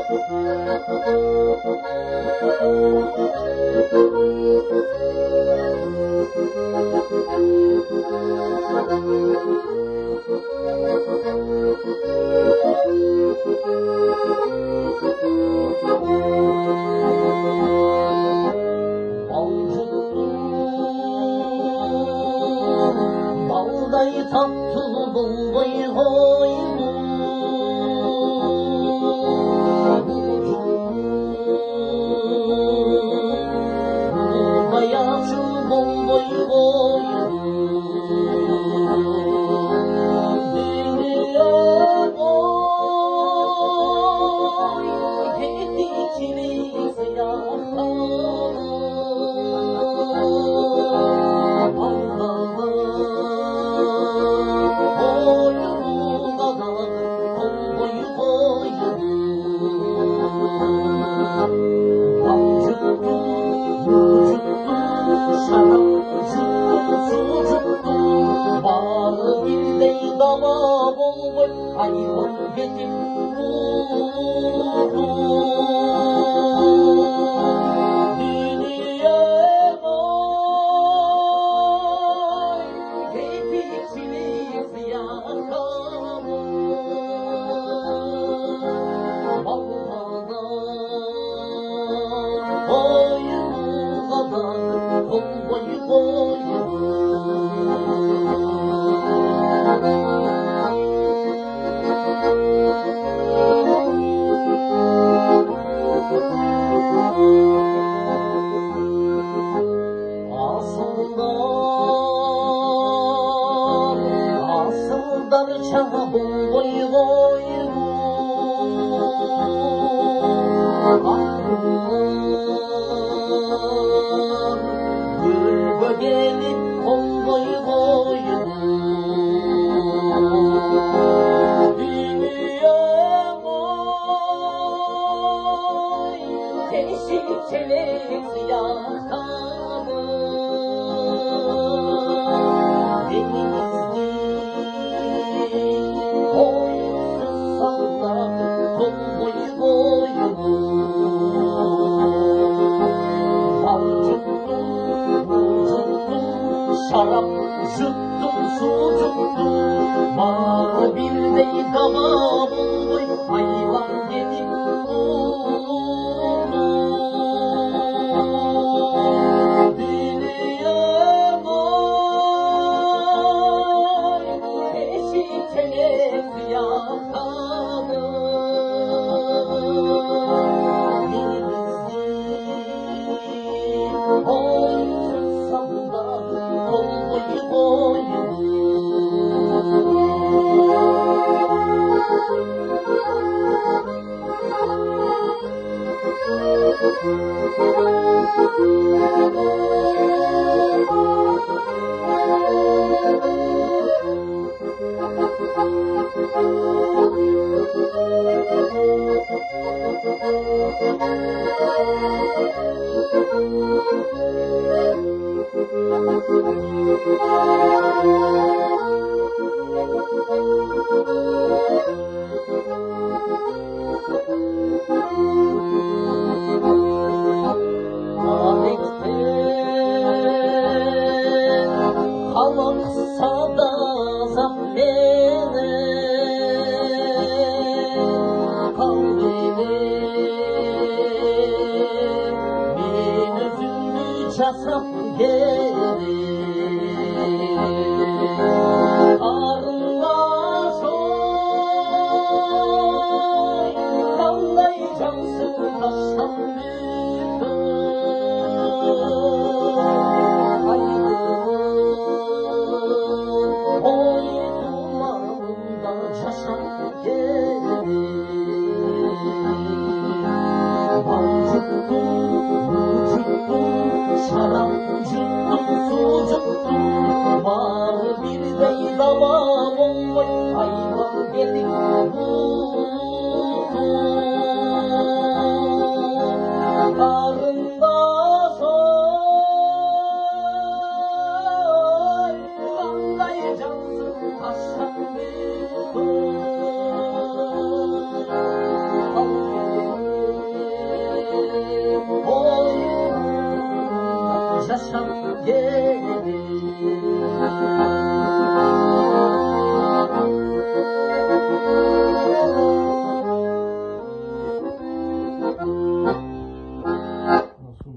Balday tatlı bulday koydum, bulday açı bulday koydum. Dünya boy gidikçilik yakalım. Ayvan yedim dünya boy gidikçilik yakalım. Vallahi boyum kadar kolboy boyum. Asıldan çabuk boy boyum, gül bögelip kol boy boyum. Dünya boy teşik çelik yakalım. Şarap zıttım su tuttum, bana bir de kaba buldu, hayvan yedim bunu. Dünya boy eşik çelik yakalım. Kalaksa da zammene kalbine min üzümlü çasap geri karındaş oy kanday cansın taştan şarap yuttum, su yuttum, var bir de davam olmay, hayvan gelip buldu. Karındaş oy, kanday cansın taştan büyüdü. şaşan gelir.